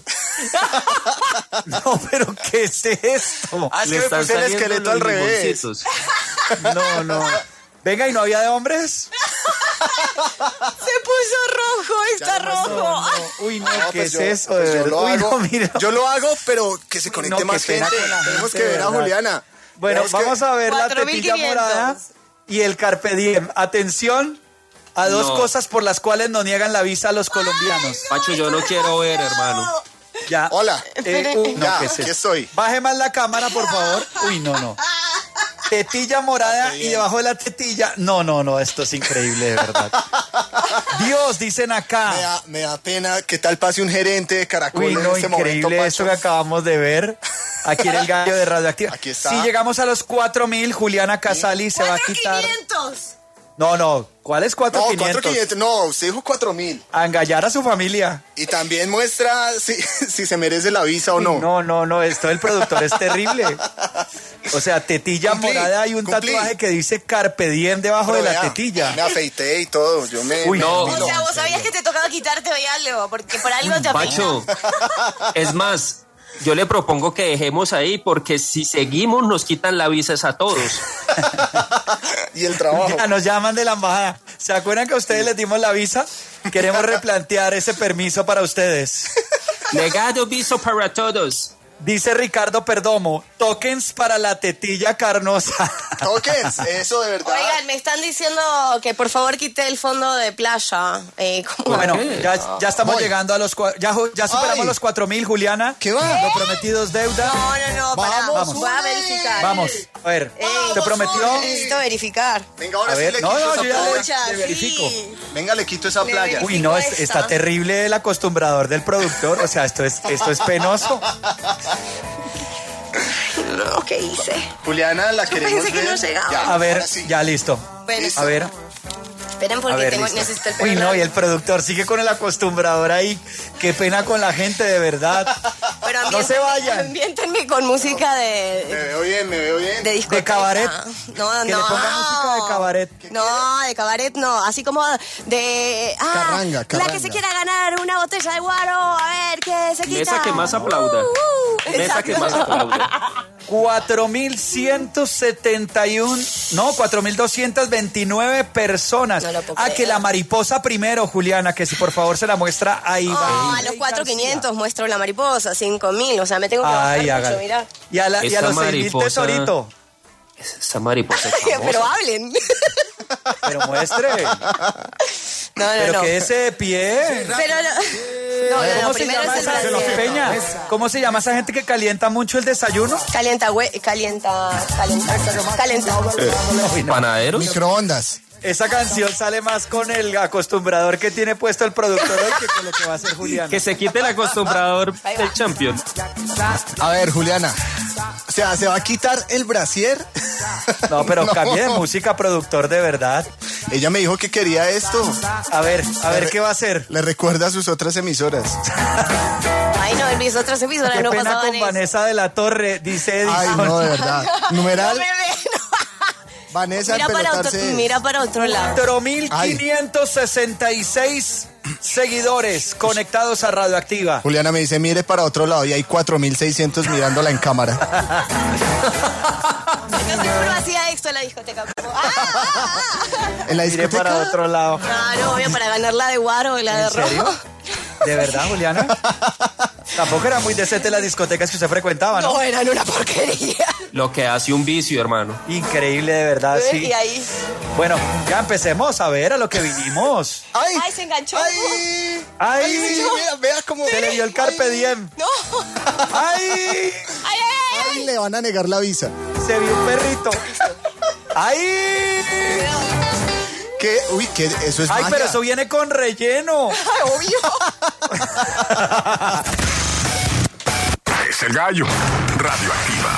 No, pero ¿qué es esto? Ah, es Le que me están puse el saliendo esqueleto los al revés. limoncitos. No. Venga, ¿y no había de hombres? Se puso rojo, está rojo. Uy, no, No, ¿qué pues es yo- eso? pues de yo verdad? lo Uy, hago, no, mira. yo lo hago, pero que se conecte No, más qué pena gente. con la Tenemos gente, que ver a ¿verdad? Juliana. Bueno, Tenemos que- vamos a ver la 4.500. tetilla morada y el carpe diem. Atención a dos No. cosas por las cuales nos niegan la visa a los colombianos. Pacho, yo no quiero ver, hermano. Ya. Hola. No, Ya, ¿qué es aquí esto? estoy. Baje más la cámara, por favor. Uy, no. Tetilla morada y debajo de la tetilla. No, esto es increíble, de verdad. Dios, dicen acá. Me da pena. ¿Qué tal pase un gerente de Caracol Uy, en no, este momento, increíble Pacho? esto que acabamos de ver. Aquí en el gallo de Radioactiva. Aquí está. Si llegamos a los 4.000, Juliana Casali se va a quitar. 4.500. No. ¿Cuál es No, 4.500? 4.500. No, usted dijo 4.000. A engallar a su familia. Y también muestra si se merece la visa o no. No, esto del productor es terrible. O sea, tetilla Cumplí, morada y un cumplí. tatuaje que dice Carpe Diem debajo Pero de la vea, tetilla. Me afeité y todo. Yo me... Uy, me- no. O sea, vos sabías que te tocaba quitarte hoy algo, porque por algo te Pacho, es más, yo le propongo que dejemos ahí porque si seguimos nos quitan la visa a todos. Y el trabajo. Ya nos llaman de la embajada. ¿Se acuerdan que a ustedes les dimos la visa? Queremos replantear ese permiso para ustedes. Negado viso para todos. Dice Ricardo Perdomo, tokens para la tetilla carnosa. Tokens, eso de verdad. Oigan, me están diciendo que por favor quite el fondo de playa. ¿Cómo? Bueno, qué? ya estamos Voy. llegando a los... Ya superamos Ay. los 4.000, Juliana. ¿Qué va? Lo prometido es deuda. No, pará. Vamos, Voy a verificar. Vamos, a ver. ¿Te prometió? Necesito verificar. Venga, ahora A sí ver, le no, quito yo esa ya playa. Pucha, le verifico. sí. Venga, le quito esa Le playa. verifico. Uy, no, esta. está terrible el acostumbrador del productor. O sea, esto es penoso. No, ¿qué hice? Juliana, la queremos pensé que ver. no llegaba. Ya, A ver, ahora sí. ya listo. Bueno, A ver, esperen a porque ver, listo. necesito el pelo Uy, no, largo. y el productor sigue con el acostumbrador ahí. Qué pena con la gente, de verdad. Pero No se vayan. ambiéntenme con música Me de veo bien, me veo bien. discoteca. De cabaret. No, Que le ponga música de cabaret. No, de cabaret no. Así como de... Carranga, La carranga. que se quiera ganar una botella de guaro, a ver, que se quita. Mesa que más aplauda. Mesa que más aplauda. 4.171, no, 4.229 personas. No lo puedo Ah, creer. que la mariposa primero, Juliana, que si por favor se la muestra ahí. Oh, a los 4.500 muestro la mariposa, 5.000. O sea, me tengo que bajar Ay, mucho, hágale. mirá. Y a, y a Esa los 6.000 mariposa- tesorito. Esa mariposa es Pero famosa. hablen. Pero muestre. No, Pero no. quédese de pie. Pero No, ¿Cómo se primero llama es el esa brasileño. Peña? ¿Cómo se llama esa gente que calienta mucho el desayuno? Calienta. ¿Panaderos? Microondas. Esa canción sale más con el acostumbrador que tiene puesto el productor hoy que con lo que va a hacer Juliana. Que se quite el acostumbrador del Champion. A ver, Juliana. O sea, ¿se va a quitar el brasier? No, pero cambie de música, productor, de verdad. Ella me dijo que quería esto. A ver, ¿qué va a hacer? Le recuerda a sus otras emisoras. Ay, no, en mis otras emisoras Qué no pena pasaban con eso. Vanessa de la Torre, dice Edison. Ay, no, de verdad. Numeral. No me ve, no. Vanessa Mira para otro lado. 4.566 seguidores conectados a Radioactiva. Juliana me dice, mire para otro lado y hay 4.600 mirándola en cámara. Yo seguro hacía esto en la discoteca. ¿En la Mire discoteca? para otro lado. Claro, obvio, para ganar la de Guaro y la de ¿En serio? Rojo. ¿De verdad, Juliana? Tampoco era muy decente las discotecas que usted frecuentaba, ¿no? No, eran una porquería. Lo que hace un vicio, hermano. Increíble, de verdad, sí. Y ahí. Bueno, ya empecemos a ver a lo que vinimos. ¡Ay! Ay, se enganchó. ¡Ay! ¡Ay! Sí, vea cómo... Se le dio el carpe diem. No. ¡Ay! Ay. Ay, le van a negar la visa. Se vio un perrito. ¡Ay! ¿Qué? Uy, ¿qué? Eso es ¡Ay, magia. pero eso viene con relleno! Obvio. Es el gallo. Radioactiva.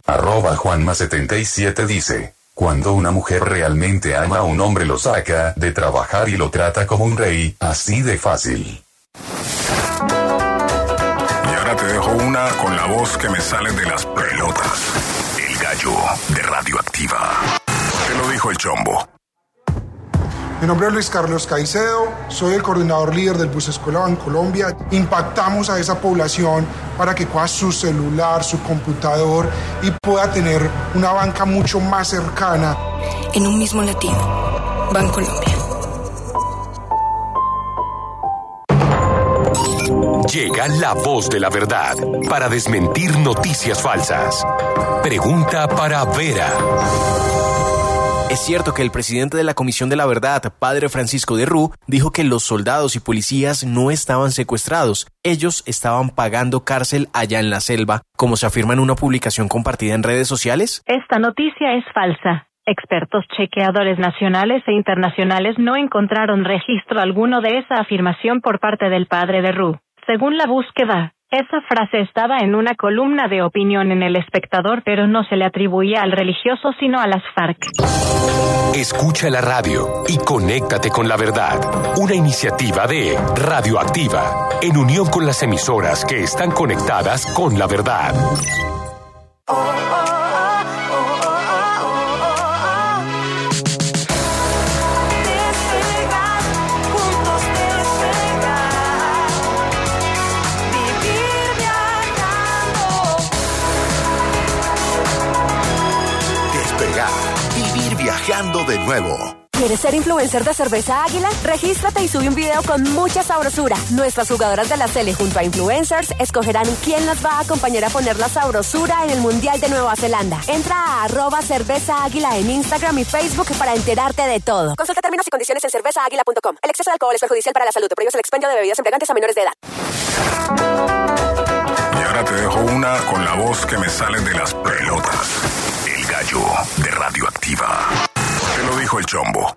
@Juanma77 dice: cuando una mujer realmente ama a un hombre lo saca de trabajar y lo trata como un rey, así de fácil. Y ahora te dejo una con la voz que me sale de las pelotas. El gallo de Radioactiva. Te lo dijo el Chombo. Mi nombre es Luis Carlos Caicedo, soy el coordinador líder del Bus Escuela Bancolombia. Impactamos a esa población para que coja su celular, su computador y pueda tener una banca mucho más cercana. En un mismo latido, Bancolombia. Llega la voz de la verdad para desmentir noticias falsas. Pregunta para Vera. Es cierto que el presidente de la Comisión de la Verdad, padre Francisco de Rú, dijo que los soldados y policías no estaban secuestrados. Ellos estaban pagando cárcel allá en la selva, como se afirma en una publicación compartida en redes sociales. Esta noticia es falsa. Expertos chequeadores nacionales e internacionales no encontraron registro alguno de esa afirmación por parte del padre de Rú. Según la búsqueda, esa frase estaba en una columna de opinión en El Espectador, pero no se le atribuía al religioso, sino a las FARC. Escucha la radio y conéctate con la verdad. Una iniciativa de Radioactiva, en unión con las emisoras que están conectadas con la verdad. Vivir viajando de nuevo. ¿Quieres ser influencer de Cerveza Águila? Regístrate y sube un video con mucha sabrosura. Nuestras jugadoras de la Sele junto a influencers escogerán quién las va a acompañar a poner la sabrosura en el Mundial de Nueva Zelanda. Entra a @Cerveza Águila en Instagram y Facebook para enterarte de todo. Consulta términos y condiciones en cervezaaguila.com. El exceso de alcohol es perjudicial para la salud. Prohíbe el expendio de bebidas embriagantes a menores de edad. Y ahora te dejo una con la voz que me sale de las pelotas. El gallo de Radioactiva. Te lo dijo el Chombo.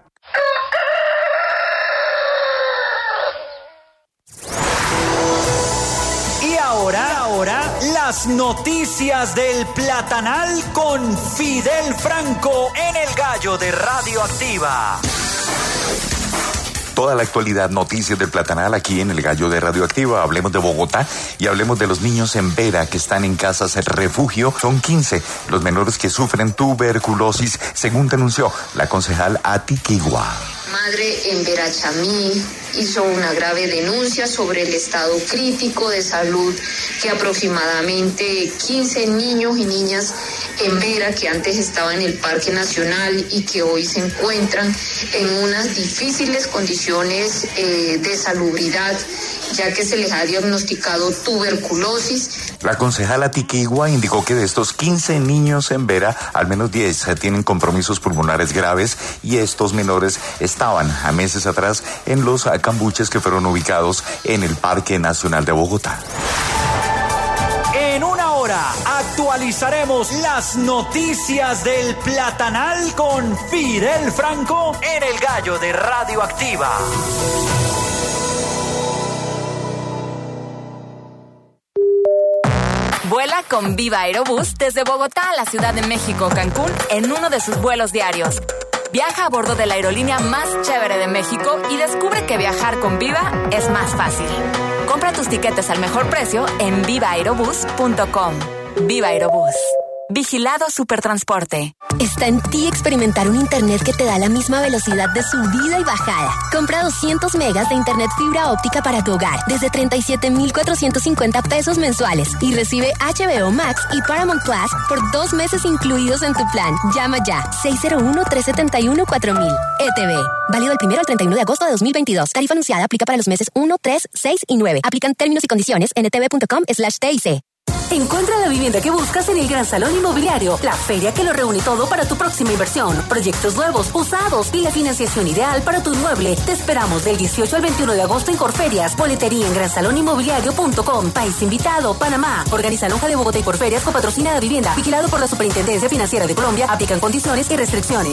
Y ahora, las noticias del Platanal con Fidel Franco en el gallo de Radioactiva. Toda la actualidad, noticias del Platanal aquí en el Gallo de Radioactiva. Hablemos de Bogotá y hablemos de los niños en Vera que están en casas de refugio. Son 15 los menores que sufren tuberculosis, según denunció la concejal Atiquigua. Madre en Verachamí hizo una grave denuncia sobre el estado crítico de salud que aproximadamente 15 niños y niñas en Vera, que antes estaban en el Parque Nacional y que hoy se encuentran en unas difíciles condiciones de salubridad, ya que se les ha diagnosticado tuberculosis. La concejala Atiquigua indicó que de estos 15 niños en Vera, al menos 10 tienen compromisos pulmonares graves y estos menores estaban a meses atrás en los cambuches que fueron ubicados en el Parque Nacional de Bogotá. En una hora actualizaremos las noticias del Platanal con Fidel Franco en el gallo de Radioactiva. Vuela con Viva Aerobús desde Bogotá a la Ciudad de México, Cancún, en uno de sus vuelos diarios. Viaja a bordo de la aerolínea más chévere de México y descubre que viajar con Viva es más fácil. Compra tus tiquetes al mejor precio en vivaaerobus.com. Viva Aerobús. Vigilado Supertransporte. Está en ti experimentar un internet que te da la misma velocidad de subida y bajada. Compra 200 megas de internet fibra óptica para tu hogar desde 37,450 pesos mensuales y recibe HBO Max y Paramount Plus por 2 meses incluidos en tu plan. Llama ya 601-371-4000. ETV. Válido del 1 al 31 de agosto de 2022. Tarifa anunciada aplica para los meses 1, 3, 6 y 9. Aplican términos y condiciones en etv.com/TIC. Encuentra la vivienda que buscas en el Gran Salón Inmobiliario, la feria que lo reúne todo para tu próxima inversión, proyectos nuevos, usados y la financiación ideal para tu inmueble. Te esperamos del 18 al 21 de agosto en Corferias, boletería en gransaloninmobiliario.com. País invitado, Panamá. Organiza Lonja de Bogotá y Corferias con patrocina de vivienda, vigilado por la Superintendencia Financiera de Colombia. Aplican condiciones y restricciones.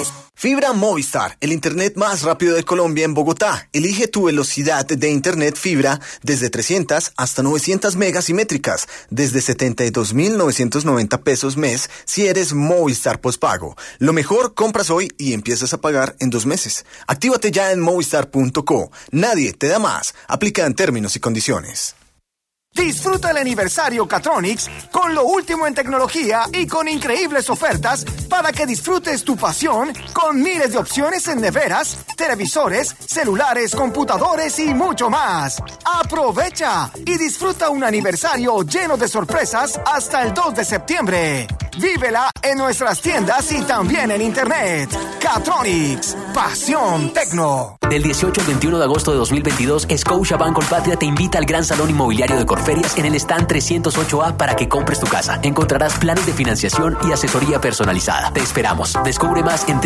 Fibra Movistar, el internet más rápido de Colombia en Bogotá. Elige tu velocidad de internet fibra desde 300 hasta 900 megas simétricas, desde 72.990 pesos mes si eres Movistar postpago. Lo mejor, compras hoy y empiezas a pagar en 2 meses. Actívate ya en movistar.co. Nadie te da más. Aplica en términos y condiciones. Disfruta el aniversario Catronics con lo último en tecnología y con increíbles ofertas para que disfrutes tu pasión con miles de opciones en neveras, televisores, celulares, computadores y mucho más. Aprovecha y disfruta un aniversario lleno de sorpresas hasta el 2 de septiembre. Vívela en nuestras tiendas y también en internet. Catronics, pasión tecno. Del 18 al 21 de agosto de 2022, Scotiabank Colpatria te invita al Gran Salón Inmobiliario de Corferias en el stand 308A para que compres tu casa. Encontrarás planes de financiación y asesoría personalizada. Te esperamos. Descubre más en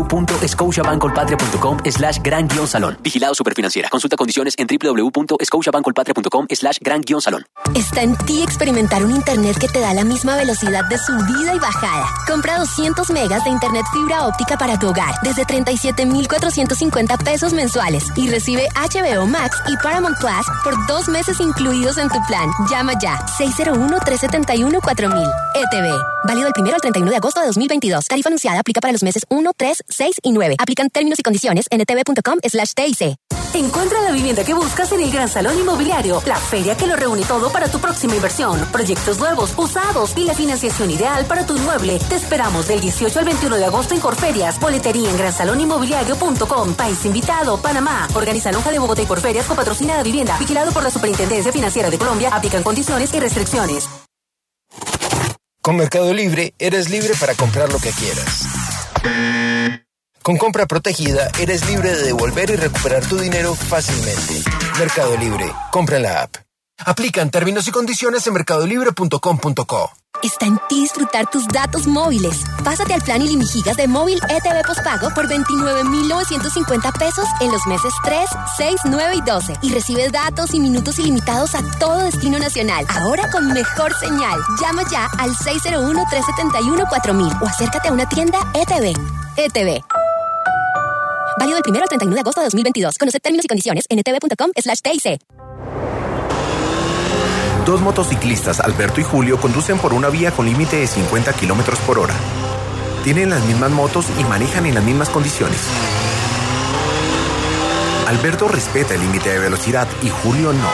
www.scotiabankcolpatria.com/gran-salón. Vigilado Superfinanciera. Consulta condiciones en www.scotiabankcolpatria.com/gran-salón. Está en ti experimentar un internet que te da la misma velocidad de subida y bajada. Compra 200 megas de internet fibra óptica para tu hogar desde 37.450 pesos mensuales y recibe HBO Max y Paramount Plus por 2 meses incluidos en tu plan. Llama ya 601-371-4000. ETV. Válido del 1 al 31 de agosto de 2022. Tarifa anunciada aplica para los meses 1, 3, 6 y 9. Aplican términos y condiciones en etv.com/TIC. Encuentra la vivienda que buscas en el Gran Salón Inmobiliario, la feria que lo reúne todo para tu próxima inversión. Proyectos nuevos, usados y la financiación ideal para tu inmueble. Te esperamos del 18 al 21 de agosto en Corferias. Boletería en gransaloninmobiliario.com. País invitado, Panamá. Organiza Lonja de Bogotá y Corferias con patrocinada vivienda. Vigilado por la Superintendencia Financiera de Colombia. Aplican condiciones y restricciones. Con Mercado Libre, eres libre para comprar lo que quieras. Con compra protegida, eres libre de devolver y recuperar tu dinero fácilmente. Mercado Libre. Compra en la app. Aplican términos y condiciones en mercadolibre.com.co. Está en ti disfrutar tus datos móviles. Pásate al plan Ilimigigas de móvil ETV postpago por 29.950 pesos en los meses 3, 6, 9 y 12. Y recibes datos y minutos ilimitados a todo destino nacional. Ahora con mejor señal. Llama ya al 601-371-4000 o acércate a una tienda ETV. ETV. Válido del 1 al 31 de agosto de 2022. Conoce términos y condiciones en etv.com/TIC. 2 motociclistas, Alberto y Julio, conducen por una vía con límite de 50 kilómetros por hora. Tienen las mismas motos y manejan en las mismas condiciones. Alberto respeta el límite de velocidad y Julio no.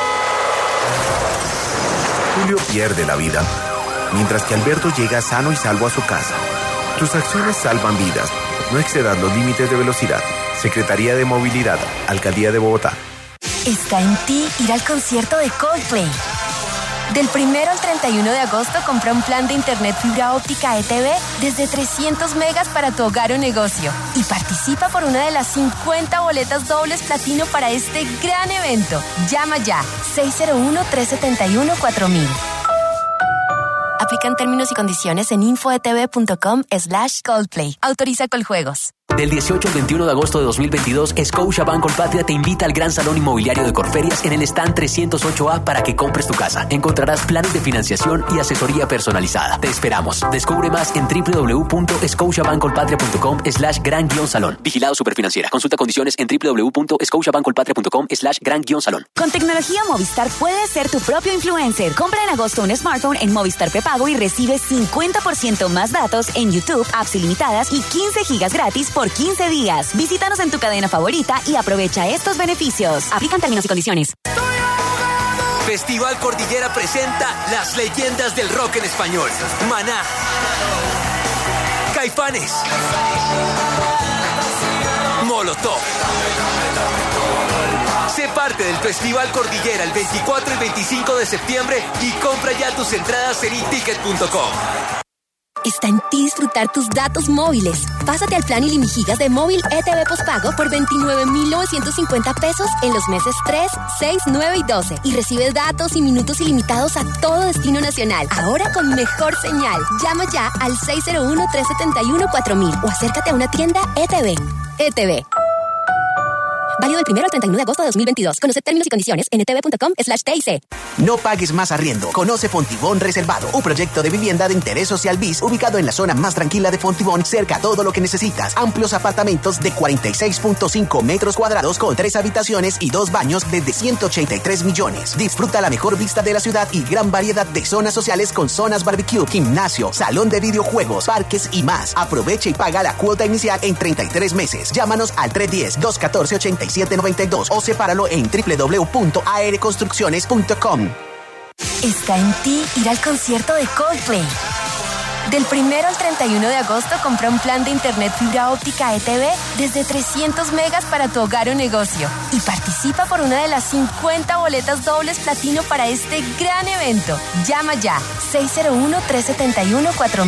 Julio pierde la vida, mientras que Alberto llega sano y salvo a su casa. Tus acciones salvan vidas. No excedas los límites de velocidad. Secretaría de Movilidad, Alcaldía de Bogotá. Está en ti ir al concierto de Coldplay. Del 1 al 31 de agosto compra un plan de internet fibra óptica ETV desde 300 megas para tu hogar o negocio y participa por una de las 50 boletas dobles platino para este gran evento. Llama ya 601-371-4000. Aplican términos y condiciones en infoetv.com/Coldplay. Autoriza Coljuegos. Del 18 al 21 de agosto de 2022, Scotiabank Colpatria te invita al Gran Salón Inmobiliario de Corferias en el stand 308A para que compres tu casa. Encontrarás planes de financiación y asesoría personalizada. Te esperamos. Descubre más en www.scotiabankcolpatria.com/gran-salón. Vigilado Superfinanciera. Consulta condiciones en www.scotiabankcolpatria.com/gran-salón. Con tecnología Movistar puedes ser tu propio influencer. Compra en agosto un smartphone en Movistar Prepago y recibe 50% más datos en YouTube, apps ilimitadas y 15 gigas gratis por 15 días. Visítanos en tu cadena favorita y aprovecha estos beneficios. Aplican términos y condiciones. Festival Cordillera presenta las leyendas del rock en español. Maná, Caifanes, Molotov. Sé parte del Festival Cordillera el 24 y 25 de septiembre y compra ya tus entradas en iticket.com. Está en ti disfrutar tus datos móviles. Pásate al plan Ilimigigas de móvil ETV postpago por 29.950 pesos en los meses 3, 6, 9 y 12. Y recibes datos y minutos ilimitados a todo destino nacional. Ahora con mejor señal. Llama ya al 601-371-4000 o acércate a una tienda ETV. ETV. Válido del 1 al 31 de agosto de 2022. Conoce términos y condiciones en etv.com/TIC. No pagues más arriendo. Conoce Fontibón Reservado, un proyecto de vivienda de interés social BIS ubicado en la zona más tranquila de Fontibón, cerca a todo lo que necesitas. Amplios apartamentos de 46.5 metros cuadrados con 3 habitaciones y 2 baños desde 183 millones. Disfruta la mejor vista de la ciudad y gran variedad de zonas sociales con zonas barbecue, gimnasio, salón de videojuegos, parques y más. Aprovecha y paga la cuota inicial en 33 meses. Llámanos al 310-214-8792 o sepáralo en www.aereconstrucciones.com. Está en ti ir al concierto de Coldplay. Del 1 al 31 de agosto compra un plan de internet fibra óptica ETV desde 300 megas para tu hogar o negocio y participa por una de las 50 boletas dobles platino para este gran evento. Llama ya 601-371-4000.